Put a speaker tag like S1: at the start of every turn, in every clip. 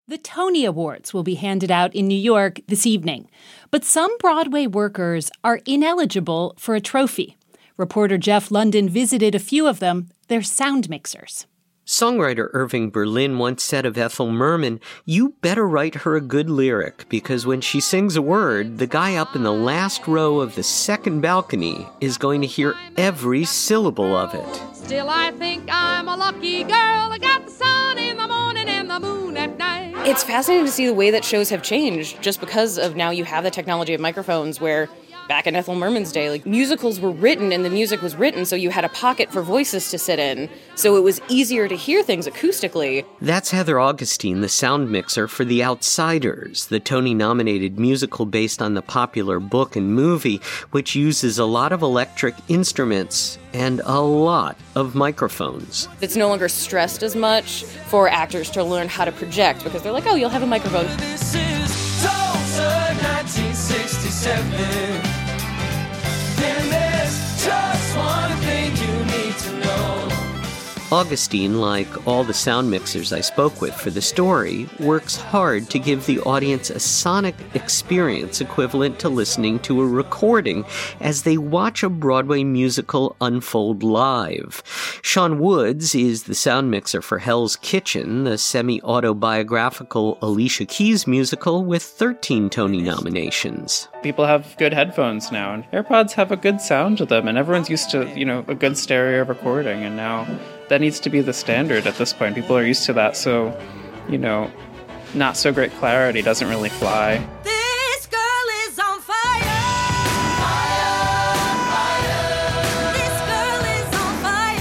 S1: The Tony Awards will be handed out in New York this evening, but some Broadway workers are ineligible for a trophy. Reporter Jeff London visited a few of them. They're sound mixers.
S2: Songwriter Irving Berlin once said of Ethel Merman, "You better write her a good lyric, because when she sings a word, the guy up in the last row of the second balcony is going to hear every syllable of it."
S3: Still, I think I'm a lucky girl. I got the sun in the morning and the moon at night.
S4: It's fascinating to see the way that shows have changed just because of now you have the technology of microphones where back in Ethel Merman's day, musicals were written and the music was written so you had a pocket for voices to sit in. So it was easier to hear things acoustically.
S2: That's Heather Augustine, the sound mixer for The Outsiders, the Tony-nominated musical based on the popular book and movie, which uses a lot of electric instruments and a lot of microphones.
S4: It's no longer stressed as much for actors to learn how to project because they're like, oh, you'll have a microphone.
S5: This is Tulsa, 1967. And there's just one thing you need to know.
S2: Augustine, like all the sound mixers I spoke with for the story, works hard to give the audience a sonic experience equivalent to listening to a recording as they watch a Broadway musical unfold live. Sean Woods is the sound mixer for Hell's Kitchen, the semi-autobiographical Alicia Keys musical with 13 Tony nominations.
S6: People have good headphones now, and AirPods have a good sound to them, and everyone's used to, a good stereo recording, and now that needs to be the standard at this point. People are used to that, so, not so great clarity doesn't really fly.
S5: This girl is on fire. Fire, fire. This girl is on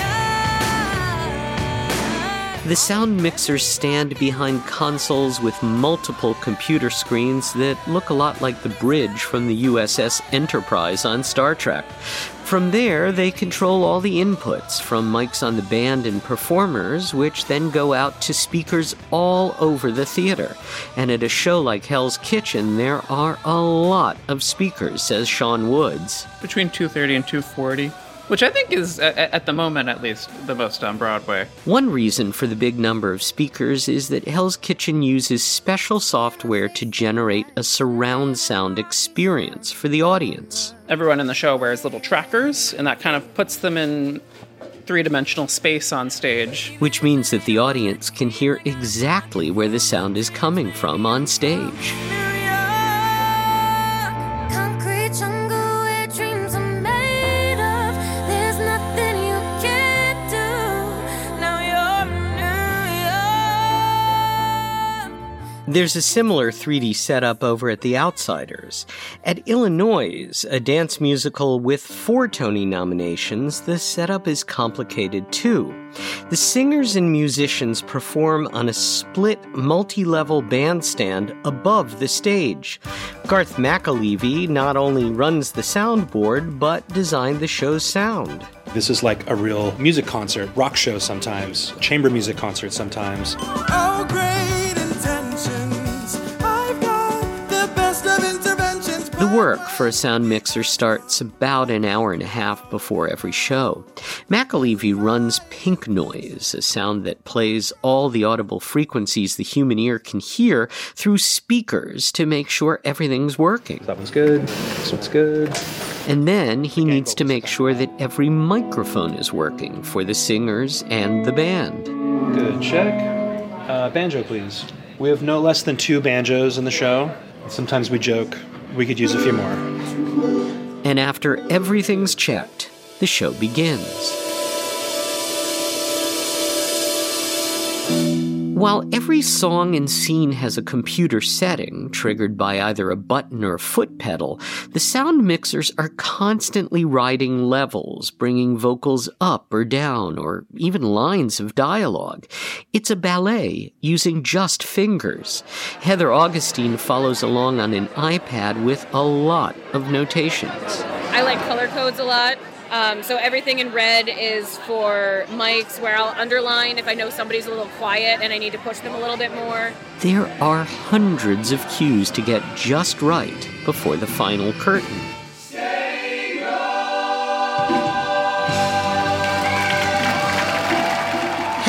S5: fire.
S2: The sound mixers stand behind consoles with multiple computer screens that look a lot like the bridge from the USS Enterprise on Star Trek. From there, they control all the inputs from mics on the band and performers, which then go out to speakers all over the theater. And at a show like Hell's Kitchen, there are a lot of speakers, says Sean Woods.
S6: Between 230 and 240. Which I think is, at the moment at least, the most on Broadway.
S2: One reason for the big number of speakers is that Hell's Kitchen uses special software to generate a surround sound experience for the audience.
S6: Everyone in the show wears little trackers, and that kind of puts them in three-dimensional space on stage.
S2: Which means that the audience can hear exactly where the sound is coming from on stage. There's a similar 3D setup over at The Outsiders. At Illinois, a dance musical with 4 Tony nominations, the setup is complicated too. The singers and musicians perform on a split, multi-level bandstand above the stage. Garth McAlevey not only runs the soundboard, but designed the show's sound.
S7: This is like a real music concert, rock show sometimes, chamber music concert sometimes.
S5: Oh, great intentions. I've got the best of interventions.
S2: The work for a sound mixer starts about an hour and a half before every show. McAlevey runs pink noise, a sound that plays all the audible frequencies the human ear can hear through speakers to make sure everything's working.
S7: That one's good. This one's good.
S2: And then he needs to make sure that every microphone is working for the singers and the band.
S7: Good, check. Banjo, please. We have no less than 2 banjos in the show. Sometimes we joke we could use a few more.
S2: And after everything's checked, the show begins. While every song and scene has a computer setting, triggered by either a button or a foot pedal, the sound mixers are constantly riding levels, bringing vocals up or down, or even lines of dialogue. It's a ballet, using just fingers. Heather Augustine follows along on an iPad with a lot of notations.
S4: I like color codes a lot. So everything in red is for mics where I'll underline if I know somebody's a little quiet and I need to push them a little bit more.
S2: There are hundreds of cues to get just right before the final curtain.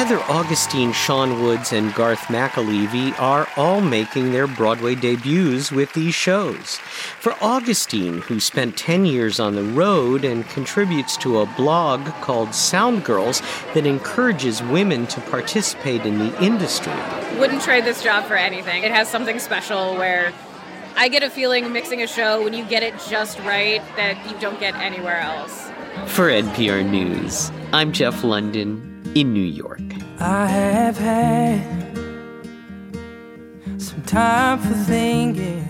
S2: Brother Augustine Sean Woods and Garth McAlevey are all making their Broadway debuts with these shows. For Augustine, who spent 10 years on the road and contributes to a blog called Sound Girls that encourages women to participate in the industry.
S4: Wouldn't trade this job for anything. It has something special where I get a feeling mixing a show when you get it just right that you don't get anywhere else.
S2: For NPR News, I'm Jeff London in New York.
S5: I have had some time for thinking.